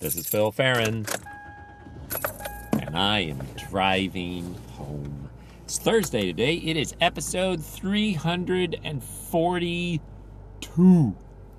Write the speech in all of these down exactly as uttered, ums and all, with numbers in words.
This is Phil Farron, and I am driving home. It's Thursday today. It is episode three hundred forty-two.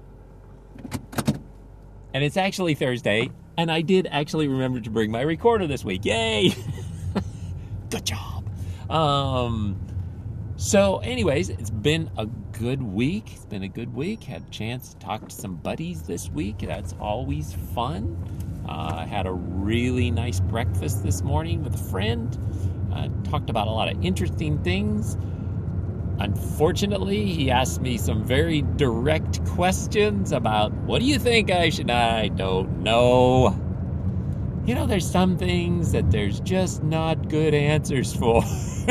And it's actually Thursday, and I did actually remember to bring my recorder this week. Yay! Good job. Um, so anyways, it's been a good week. It's been a good week. Had a chance to talk to some buddies this week. That's always fun. Uh, I had a really nice breakfast this morning with a friend. Uh, talked about a lot of interesting things. Unfortunately, he asked me some very direct questions about, what do you think I should... I don't know. You know, there's some things that there's just not good answers for.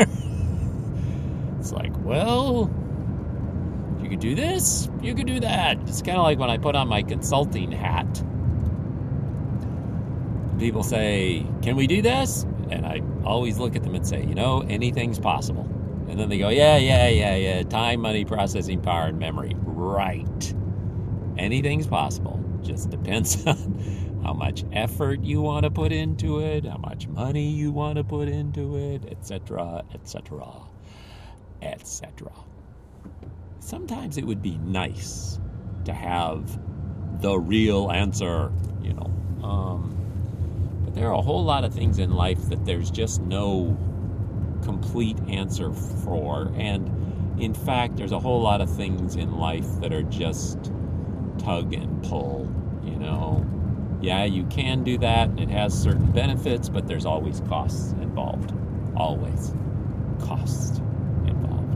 It's like, well, you could do this, you could do that. It's kind of like when I put on my consulting hat. People say, can we do this? And I always look at them and say, you know, anything's possible. And then they go, yeah, yeah, yeah, yeah. Time, money, processing power, and memory. Right. Anything's possible. Just depends on how much effort you want to put into it, how much money you want to put into it, et cetera, et cetera, et cetera. Sometimes it would be nice to have the real answer, you know. Um, but there are a whole lot of things in life that there's just no complete answer for. And in fact, there's a whole lot of things in life that are just tug and pull, you know. Yeah, you can do that. It has certain benefits, but there's always costs involved. Always. Costs involved.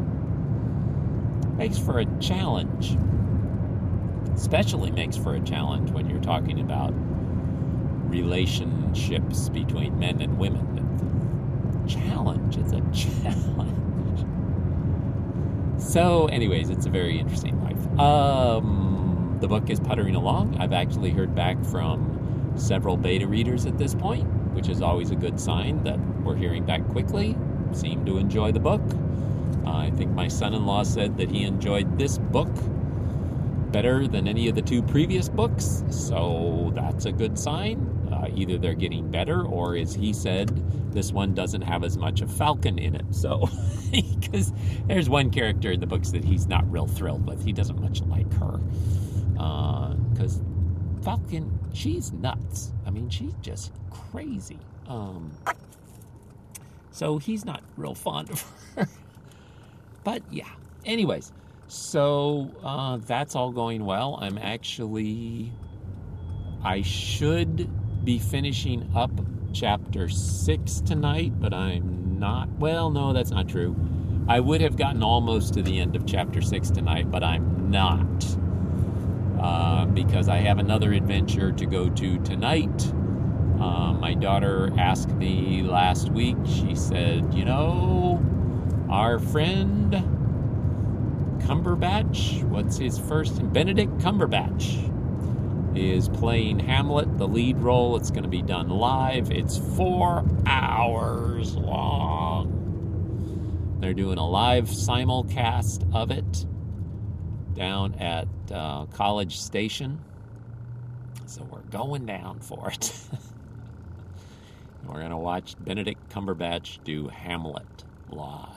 Makes for a challenge. Especially makes for a challenge when you're talking about relationships between men and women. Challenge. It's a challenge. So, anyways, it's a very interesting life. Um, the book is puttering along. I've actually heard back from several beta readers at this point, which is always a good sign that we're hearing back quickly. Seem to enjoy the book. Uh, I think my son-in-law said that he enjoyed this book better than any of the two previous books, so that's a good sign. Uh, either they're getting better, or as he said, this one doesn't have as much of Falcon in it. So, because there's one character in the books that he's not real thrilled with. He doesn't much like her. Because uh, Falcon, she's nuts. I mean, she's just crazy. Um, so he's not real fond of her. But yeah, anyways. So uh, that's all going well. I'm actually, I should be finishing up chapter six tonight, but I'm not. Well, no, that's not true. I would have gotten almost to the end of chapter six tonight, but I'm not. Uh, because I have another adventure to go to tonight. Uh, my daughter asked me last week, she said, you know, our friend Cumberbatch, what's his first? Benedict Cumberbatch is playing Hamlet, the lead role. It's going to be done live. It's four hours long. They're doing a live simulcast of it down at uh, College Station. So we're going down for it. We're going to watch Benedict Cumberbatch do Hamlet live.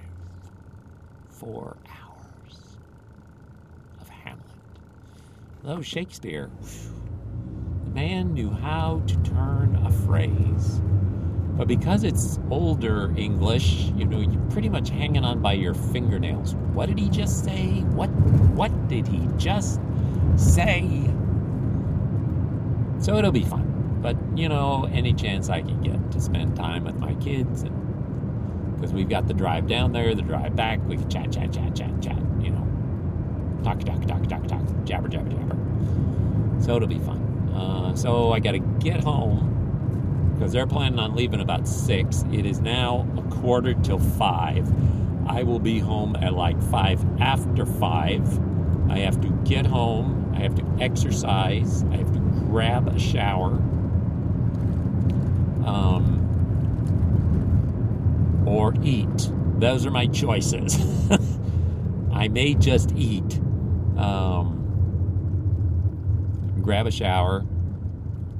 Four hours. Hello, Shakespeare. The man knew how to turn a phrase. But because it's older English, you know, you're pretty much hanging on by your fingernails. What did he just say? What what did he just say? So it'll be fun. But, you know, any chance I can get to spend time with my kids, and because we've got the drive down there, the drive back, we can chat, chat, chat, chat, chat, you know. Talk, talk, talk, talk, talk, jabber, jabber, jabber. So it'll be fun. Uh, so I got to get home because they're planning on leaving about six. It is now a quarter till five. I will be home at like five after five. I have to get home. I have to exercise. I have to grab a shower. Um, or eat. Those are my choices. I may just eat. Um, grab a shower,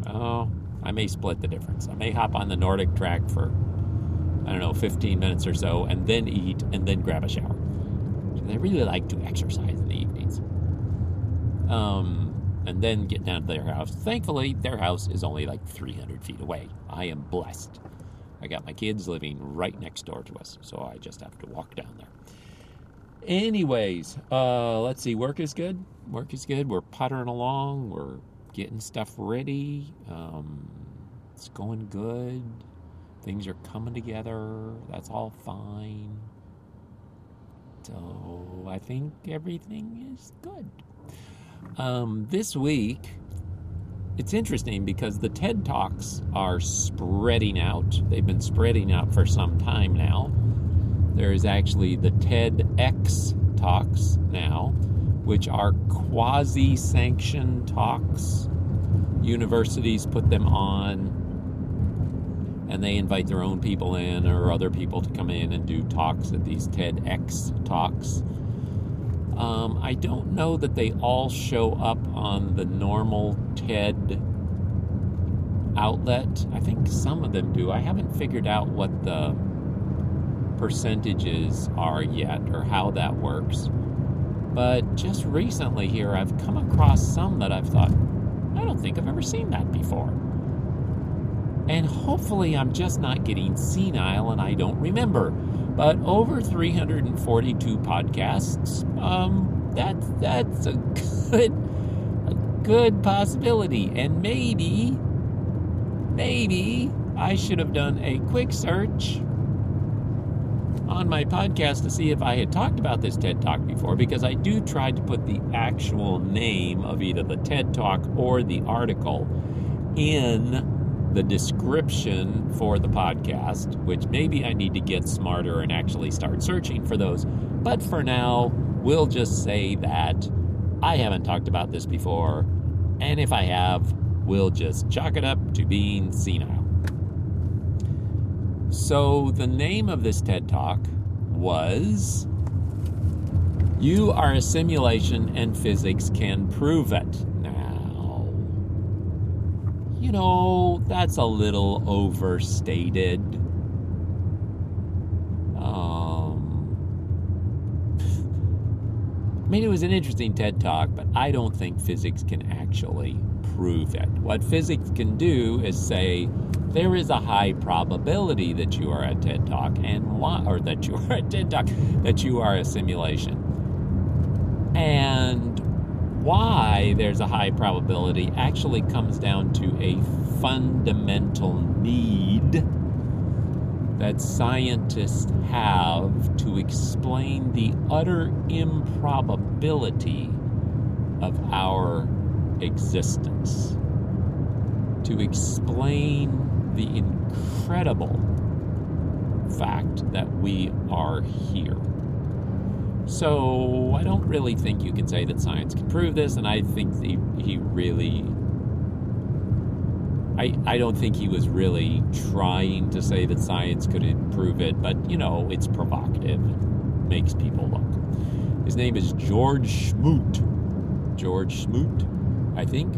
Oh, I may split the difference. I may hop on the Nordic track for, I don't know, fifteen minutes or so, and then eat, and then grab a shower. They really like to exercise in the evenings. Um, and then get down to their house. Thankfully, their house is only like three hundred feet away. I am blessed. I got my kids living right next door to us, so I just have to walk down there. Anyways, uh, let's see. Work is good. Work is good. We're puttering along. We're getting stuff ready. Um, it's going good. Things are coming together. That's all fine. So I think everything is good. Um, this week, it's interesting because the TED Talks are spreading out. They've been spreading out for some time now. There is actually the TEDx Talks now, which are quasi-sanctioned talks. Universities put them on, and they invite their own people in or other people to come in and do talks at these TEDx Talks. Um, I don't know that they all show up on the normal TED outlet. I think some of them do. I haven't figured out what the percentages are yet or how that works. But just recently here, I've come across some that I've thought, I don't think I've ever seen that before. And hopefully I'm just not getting senile and I don't remember. But over three hundred forty-two podcasts, um, that's, that's a good, a good possibility. And maybe, maybe I should have done a quick search on my podcast to see if I had talked about this TED Talk before, because I do try to put the actual name of either the TED Talk or the article in the description for the podcast, which maybe I need to get smarter and actually start searching for those. But for now, we'll just say that I haven't talked about this before, and if I have, we'll just chalk it up to being senile. So the name of this TED Talk was You Are a Simulation and Physics Can Prove It. Now, you know, that's a little overstated. Um, I mean, it was an interesting TED Talk, but I don't think physics can actually prove it. What physics can do is say, there is a high probability that you are a TED Talk and why, or that you are a TED Talk, that you are a simulation. And why there's a high probability actually comes down to a fundamental need that scientists have to explain the utter improbability of our existence, to explain the incredible fact that we are here. So I don't really think you can say that science can prove this, and I think he, he really... I, I don't think he was really trying to say that science could prove it, but, you know, it's provocative. It makes people look. His name is George Smoot. George Smoot, I think.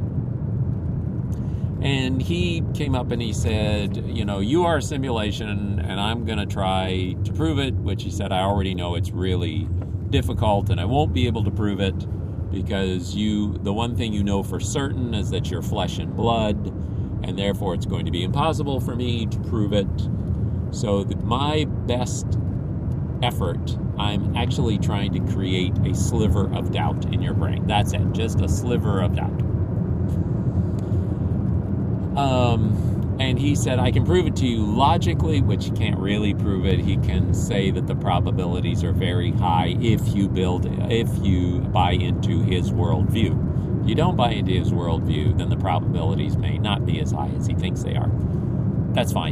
And he came up and he said, you know, you are a simulation, and I'm going to try to prove it, which he said, I already know it's really difficult, and I won't be able to prove it, because you, the one thing you know for certain is that you're flesh and blood, and therefore it's going to be impossible for me to prove it. So that my best effort, I'm actually trying to create a sliver of doubt in your brain. That's it, just a sliver of doubt. Um, and he said, I can prove it to you logically, which he can't really prove it. He can say that the probabilities are very high if you build, if you buy into his worldview. If you don't buy into his worldview, then the probabilities may not be as high as he thinks they are. That's fine.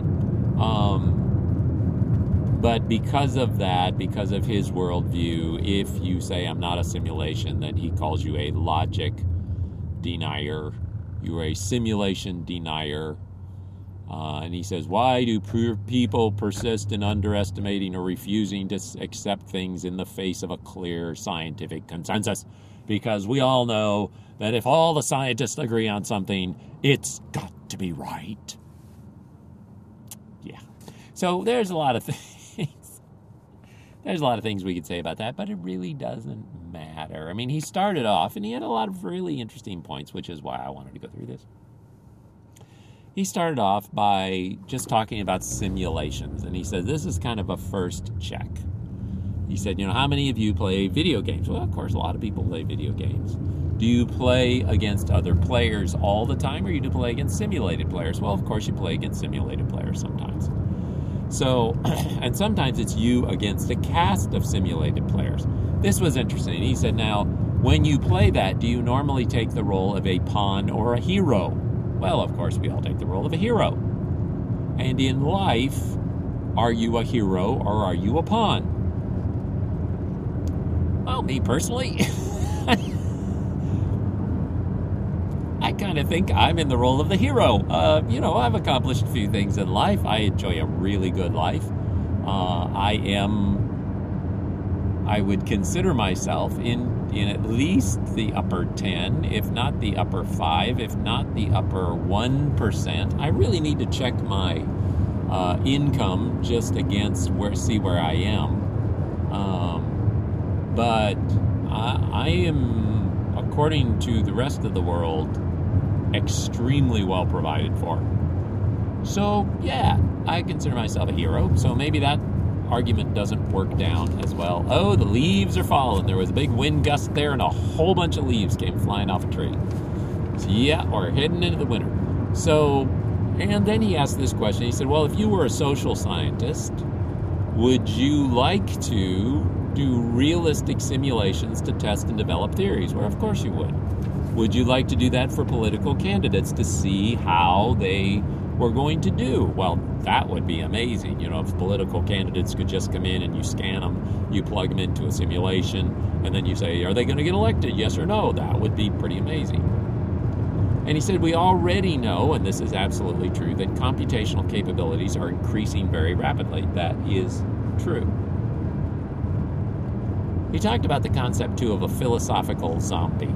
Um, but because of that, because of his worldview, if you say I'm not a simulation, then he calls you a logic denier. You're a simulation denier. Uh, and he says, why do people persist in underestimating or refusing to accept things in the face of a clear scientific consensus? Because we all know that if all the scientists agree on something, it's got to be right. Yeah. So there's a lot of things. There's a lot of things we could say about that, but it really doesn't matter. I mean, he started off, and he had a lot of really interesting points, which is why I wanted to go through this. He started off by just talking about simulations, and he said, this is kind of a first check. He said, you know, how many of you play video games? Well, of course, a lot of people play video games. Do you play against other players all the time, or you do play against simulated players? Well, of course, you play against simulated players sometimes. So, and sometimes it's you against a cast of simulated players. This was interesting. He said, now, when you play that, do you normally take the role of a pawn or a hero? Well, of course, we all take the role of a hero. And in life, are you a hero or are you a pawn? Well, me personally, I kind of think I'm in the role of the hero. Uh, you know, I've accomplished a few things in life. I enjoy a really good life. Uh, I am, I would consider myself in, in at least the upper ten, if not the upper five, if not the upper one percent. I really need to check my uh, income just against where, see where I am. Um, But I, I am, according to the rest of the world, extremely well provided for. So, yeah, I consider myself a hero. So maybe that argument doesn't work down as well. Oh, the leaves are falling. There was a big wind gust there, and a whole bunch of leaves came flying off a tree. So, yeah, we're heading into the winter. So, and then he asked this question. He said, well, if you were a social scientist, would you like to do realistic simulations to test and develop theories? Well, of course you would. Would you like to do that for political candidates to see how they were going to do? Well, that would be amazing. You know, if political candidates could just come in and you scan them, you plug them into a simulation, and then you say, are they going to get elected? Yes or no? That would be pretty amazing. And he said, we already know, and this is absolutely true, that computational capabilities are increasing very rapidly. That is true. He talked about the concept, too, of a philosophical zombie.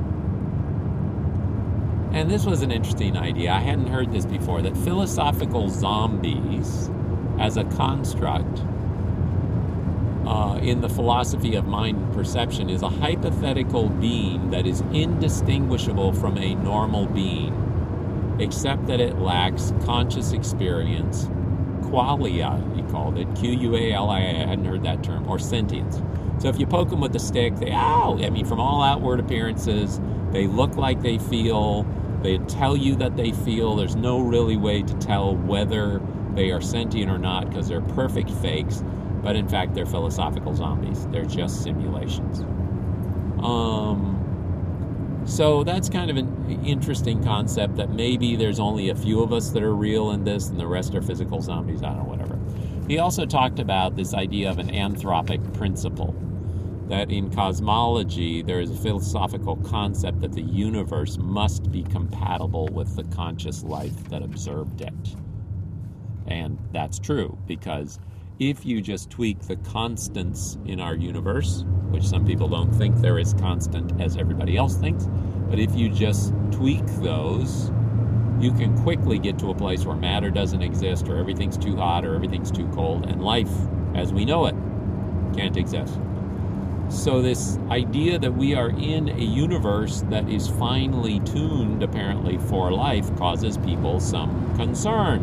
And this was an interesting idea. I hadn't heard this before, that philosophical zombies, as a construct, uh, in the philosophy of mind and perception, is a hypothetical being that is indistinguishable from a normal being, except that it lacks conscious experience, qualia, he called it, Q U A L I A, I hadn't heard that term, or sentience. So if you poke them with a stick, they, ow! I mean, from all outward appearances, they look like they feel, they tell you that they feel. There's no really way to tell whether they are sentient or not because they're perfect fakes, but in fact, they're philosophical zombies. They're just simulations. Um, so that's kind of an interesting concept that maybe there's only a few of us that are real in this and the rest are physical zombies. I don't know, whatever. He also talked about this idea of an anthropic principle, that in cosmology there is a philosophical concept that the universe must be compatible with the conscious life that observed it. And that's true, because if you just tweak the constants in our universe, which some people don't think they're as constant as everybody else thinks, but if you just tweak those, you can quickly get to a place where matter doesn't exist, or everything's too hot, or everything's too cold, and life, as we know it, can't exist. So this idea that we are in a universe that is finely tuned, apparently, for life causes people some concern.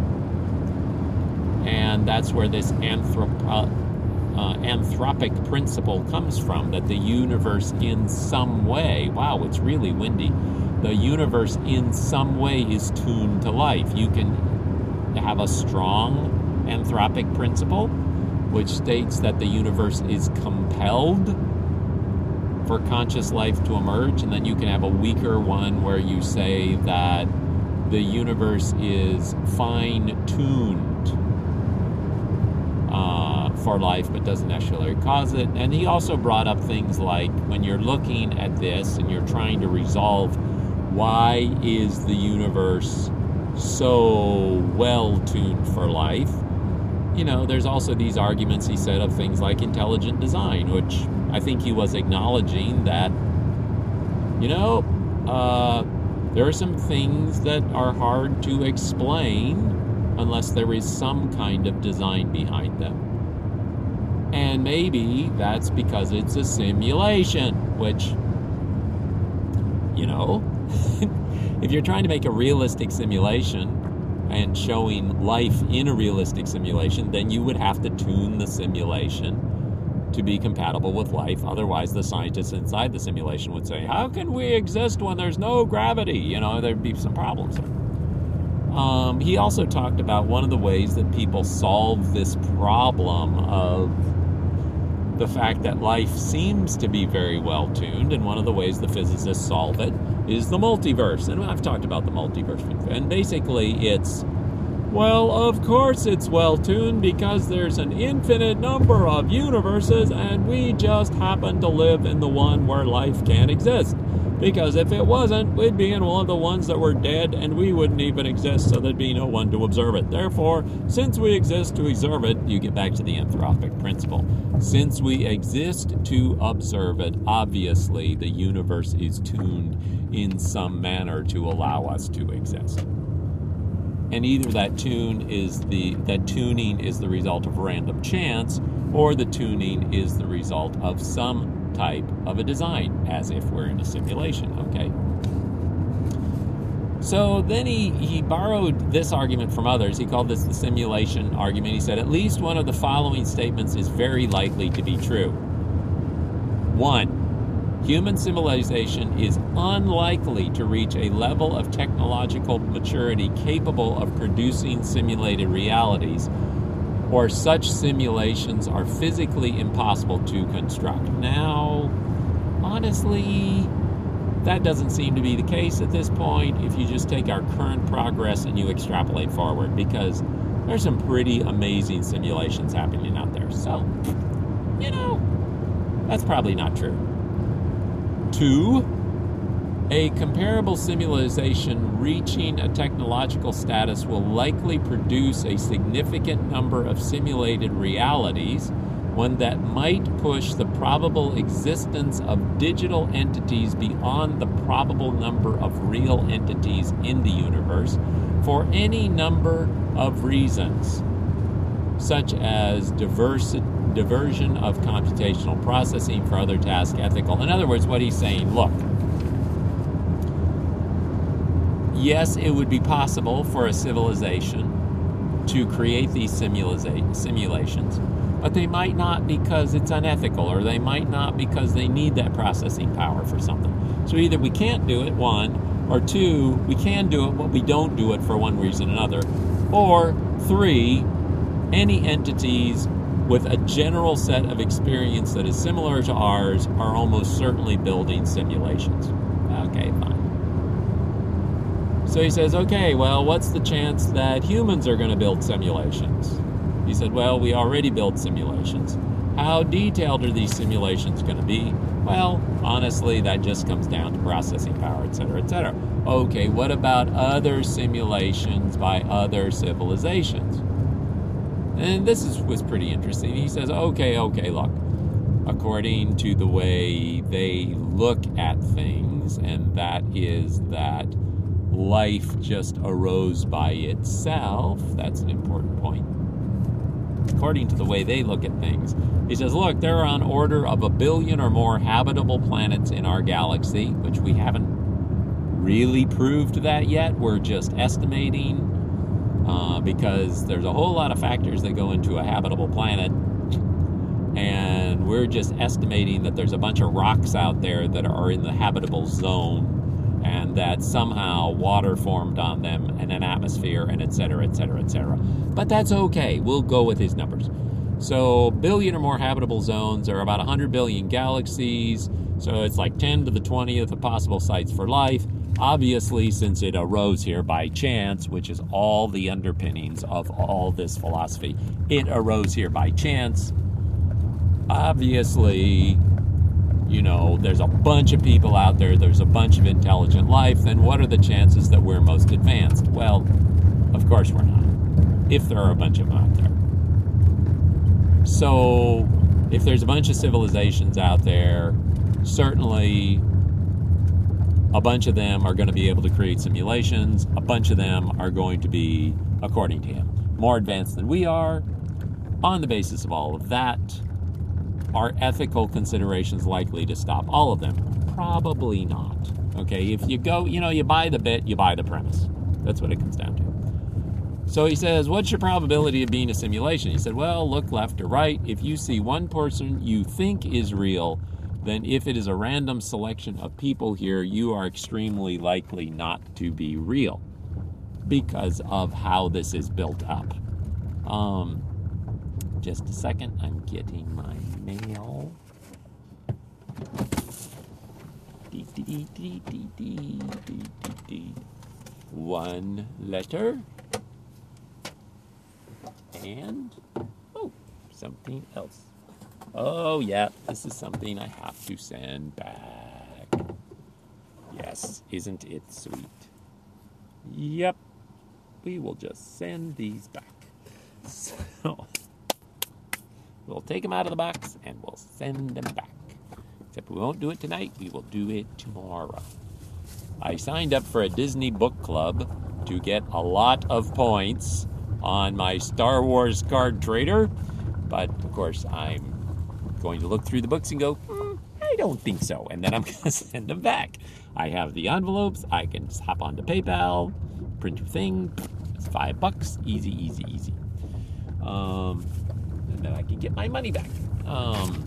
And that's where this anthrop- uh, uh, anthropic principle comes from, that the universe in some way, wow, it's really windy, the universe in some way is tuned to life. You can have a strong anthropic principle, which states that the universe is compelled for conscious life to emerge, and then you can have a weaker one where you say that the universe is fine-tuned uh, for life but doesn't necessarily cause it. And he also brought up things like, when you're looking at this and you're trying to resolve why is the universe so well-tuned for life, you know, there's also these arguments, he said, of things like intelligent design, which I think he was acknowledging that, you know, uh, there are some things that are hard to explain unless there is some kind of design behind them. And maybe that's because it's a simulation, which, you know, if you're trying to make a realistic simulation and showing life in a realistic simulation, then you would have to tune the simulation to be compatible with life. Otherwise, the scientists inside the simulation would say, how can we exist when there's no gravity? You know, there'd be some problems there. Um, he also talked about one of the ways that people solve this problem of the fact that life seems to be very well tuned, and one of the ways the physicists solve it is the multiverse. And I've talked about the multiverse before. And basically it's, well, of course it's well tuned because there's an infinite number of universes and we just happen to live in the one where life can't exist. Because if it wasn't, we'd be in one of the ones that were dead and we wouldn't even exist, so there'd be no one to observe it. Therefore, since we exist to observe it, you get back to the anthropic principle. Since we exist to observe it, obviously the universe is tuned in some manner to allow us to exist. And either that tune is the that tuning is the result of random chance, or the tuning is the result of some type of a design, as if we're in a simulation, okay? So then he, he borrowed this argument from others. He called this the simulation argument. He said, at least one of the following statements is very likely to be true. One, human civilization is unlikely to reach a level of technological maturity capable of producing simulated realities, or such simulations are physically impossible to construct. Now, honestly, that doesn't seem to be the case at this point if you just take our current progress and you extrapolate forward, because there's some pretty amazing simulations happening out there. So, you know, that's probably not true. Two, a comparable civilization reaching a technological status will likely produce a significant number of simulated realities, one that might push the probable existence of digital entities beyond the probable number of real entities in the universe for any number of reasons, such as diverse, diversion of computational processing for other tasks, ethical. In other words, what he's saying, look, yes, it would be possible for a civilization to create these simula- simulations, but they might not because it's unethical, or they might not because they need that processing power for something. So either we can't do it, one, or two, we can do it, but we don't do it for one reason or another, or three, any entities with a general set of experience that is similar to ours are almost certainly building simulations. Okay, fine. So he says, okay, well, what's the chance that humans are going to build simulations? He said, well, we already build simulations. How detailed are these simulations going to be? Well, honestly, that just comes down to processing power, et cetera, et cetera. Okay, what about other simulations by other civilizations? And this is, was pretty interesting. He says, okay, okay, look, according to the way they look at things, and that is that life just arose by itself. That's an important point. According to the way they look at things, he says, look, there are on order of a billion or more habitable planets in our galaxy, which we haven't really proved that yet. We're just estimating, uh, because there's a whole lot of factors that go into a habitable planet, and we're just estimating that there's a bunch of rocks out there that are in the habitable zone, and that somehow water formed on them, and an atmosphere, and et cetera, et cetera, et cetera. But that's okay. We'll go with his numbers. So billion or more habitable zones are about one hundred billion galaxies. So it's like ten to the twentieth of possible sites for life. Obviously, since it arose here by chance, which is all the underpinnings of all this philosophy, it arose here by chance. Obviously, you know, there's a bunch of people out there, there's a bunch of intelligent life, then what are the chances that we're most advanced? Well, of course we're not, if there are a bunch of them out there. So, if there's a bunch of civilizations out there, certainly A bunch of them are going to be able to create simulations. A bunch of them are going to be, according to him, more advanced than we are. On the basis of all of that, are ethical considerations likely to stop all of them? Probably not. Okay, if you go, you know, you buy the bit, you buy the premise. That's what it comes down to. So he says, what's your probability of being a simulation? He said, well, look left or right. If you see one person you think is real, then if it is a random selection of people here, you are extremely likely not to be real because of how this is built up. Um, just a second, I'm getting my mail. Dee, dee, dee, dee, dee, dee, dee, dee. One letter. And, oh, something else. Oh, yeah, this is something I have to send back. Yes, isn't it sweet? Yep, we will just send these back. So, we'll take them out of the box and we'll send them back. Except we won't do it tonight, we will do it tomorrow. I signed up for a Disney book club to get a lot of points on my Star Wars card trader, but of course I'm going to look through the books and go, mm, I don't think so, and then I'm going to send them back. I have the envelopes, I can just hop onto PayPal, print your thing, it's five bucks, easy, easy, easy. Um, and then I can get my money back. Um,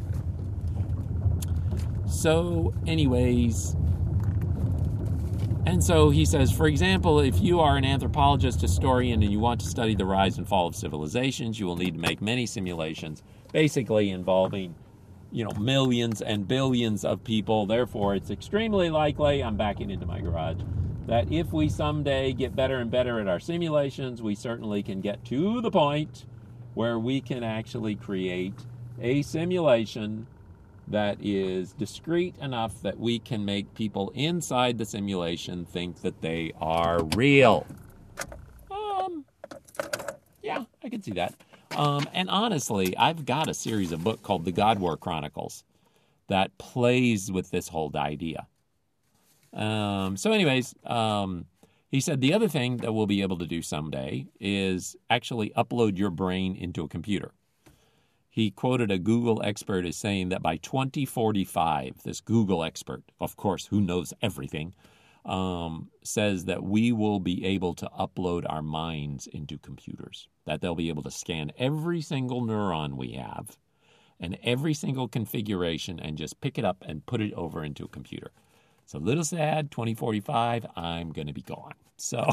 so anyways, and so he says, for example, if you are an anthropologist, historian, and you want to study the rise and fall of civilizations, you will need to make many simulations, basically involving, you know, millions and billions of people. Therefore, it's extremely likely, I'm backing into my garage, that if we someday get better and better at our simulations, we certainly can get to the point where we can actually create a simulation that is discrete enough that we can make people inside the simulation think that they are real. Um, yeah, I can see that. Um, and honestly, I've got a series of books called The God War Chronicles that plays with this whole idea. Um, so anyways, um, he said the other thing that we'll be able to do someday is actually upload your brain into a computer. He quoted a Google expert as saying that by twenty forty-five, this Google expert, of course, who knows everything, um, says that we will be able to upload our minds into computers, that they'll be able to scan every single neuron we have and every single configuration and just pick it up and put it over into a computer. It's a little sad, twenty forty-five, I'm going to be gone. So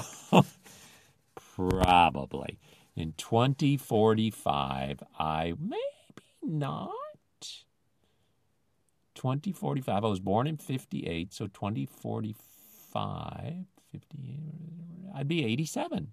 probably in twenty forty-five, I maybe not. twenty forty-five, I was born in fifty-eight, so twenty forty-five, fifty-eight, I'd be eighty-seven.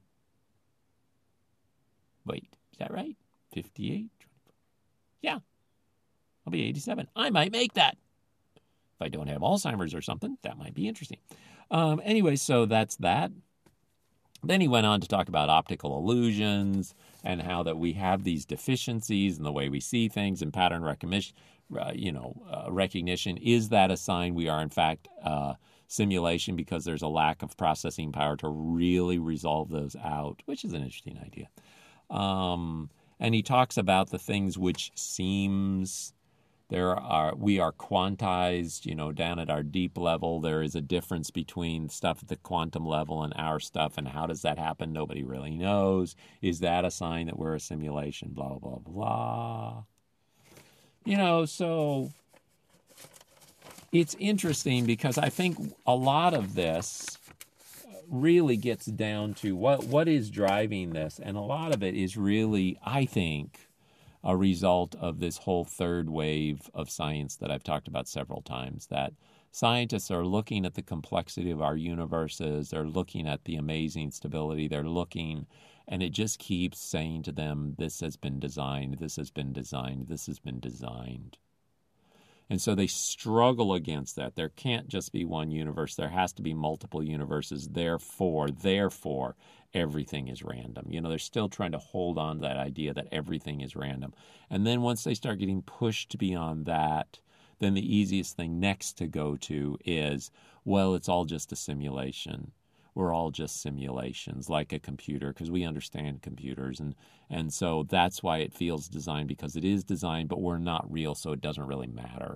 Wait, is that right? fifty-eight? Yeah, I'll be eighty-seven. I might make that. If I don't have Alzheimer's or something, that might be interesting. Um, anyway, so that's that. Then he went on to talk about optical illusions and how that we have these deficiencies in the way we see things and pattern recognition. Uh, you know, uh, recognition. Is that a sign we are in fact uh, simulation because there's a lack of processing power to really resolve those out, which is an interesting idea. Um, and he talks about the things which seems there are we are quantized, you know, down at our deep level. There is a difference between stuff at the quantum level and our stuff, and how does that happen? Nobody really knows. Is that a sign that we're a simulation? Blah, blah, blah. You know, so it's interesting because I think a lot of this really gets down to what what is driving this, and a lot of it is really, I think, a result of this whole third wave of science that I've talked about several times, that scientists are looking at the complexity of our universes, they're looking at the amazing stability, they're looking, and it just keeps saying to them, this has been designed, this has been designed, this has been designed. And so they struggle against that. There can't just be one universe. There has to be multiple universes. Therefore, therefore, everything is random. You know, they're still trying to hold on to that idea that everything is random. And then once they start getting pushed beyond that, then the easiest thing next to go to is, well, it's all just a simulation. We're all just simulations, like a computer, because we understand computers. And, and so that's why it feels designed, because it is designed, but we're not real, so it doesn't really matter.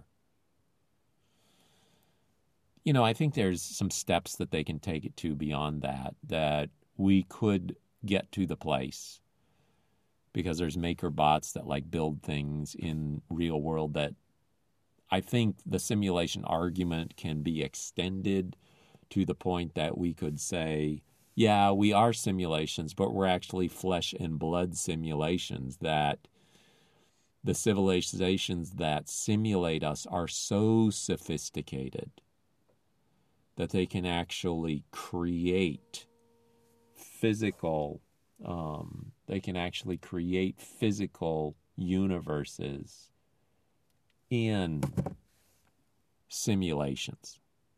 You know, I think there's some steps that they can take it to beyond that, that we could get to the place, because there's maker bots that like build things in real world that I think the simulation argument can be extended to the point that we could say, yeah, we are simulations, but we're actually flesh and blood simulations, that the civilizations that simulate us are so sophisticated that they can actually create physical, um, they can actually create physical universes in simulations.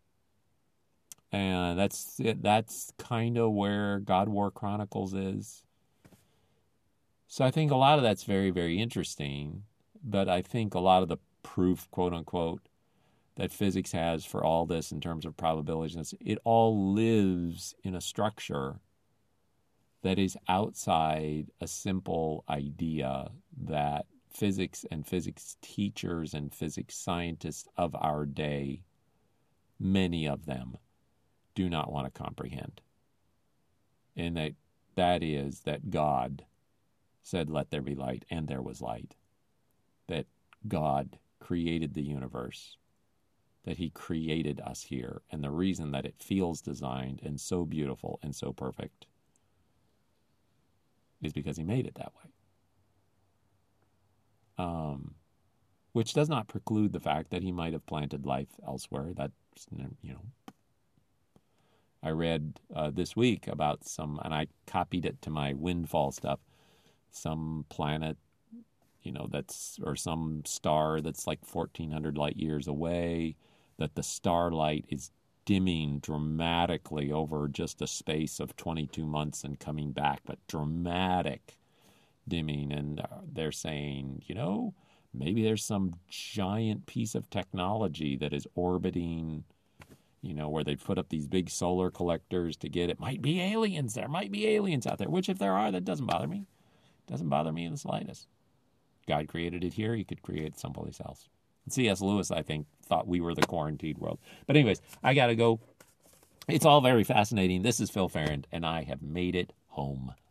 And that's it. That's kind of where God War Chronicles is. So I think a lot of that's very, very interesting. But I think a lot of the proof, quote unquote, that physics has for all this in terms of probabilities, it all lives in a structure that is outside a simple idea that physics and physics teachers and physics scientists of our day, many of them, do not want to comprehend. And that that is that God said, let there be light, and there was light. That God created the universe, that he created us here. And the reason that it feels designed and so beautiful and so perfect is because he made it that way. Um, which does not preclude the fact that he might have planted life elsewhere. That's, you know, I read uh, this week about some, and I copied it to my windfall stuff, some planet, you know, that's, or some star that's like fourteen hundred light years away, that the starlight is dimming dramatically over just a space of twenty-two months and coming back, but dramatic dimming. And they're saying, you know, maybe there's some giant piece of technology that is orbiting, you know, where they put up these big solar collectors to get it. Might be aliens. There might be aliens out there, which if there are, that doesn't bother me. Doesn't bother me in the slightest. God created it here. He could create it someplace else. C S Lewis, I think, thought we were the quarantined world. But anyways, I got to go. It's all very fascinating. This is Phil Farrand, and I have made it home.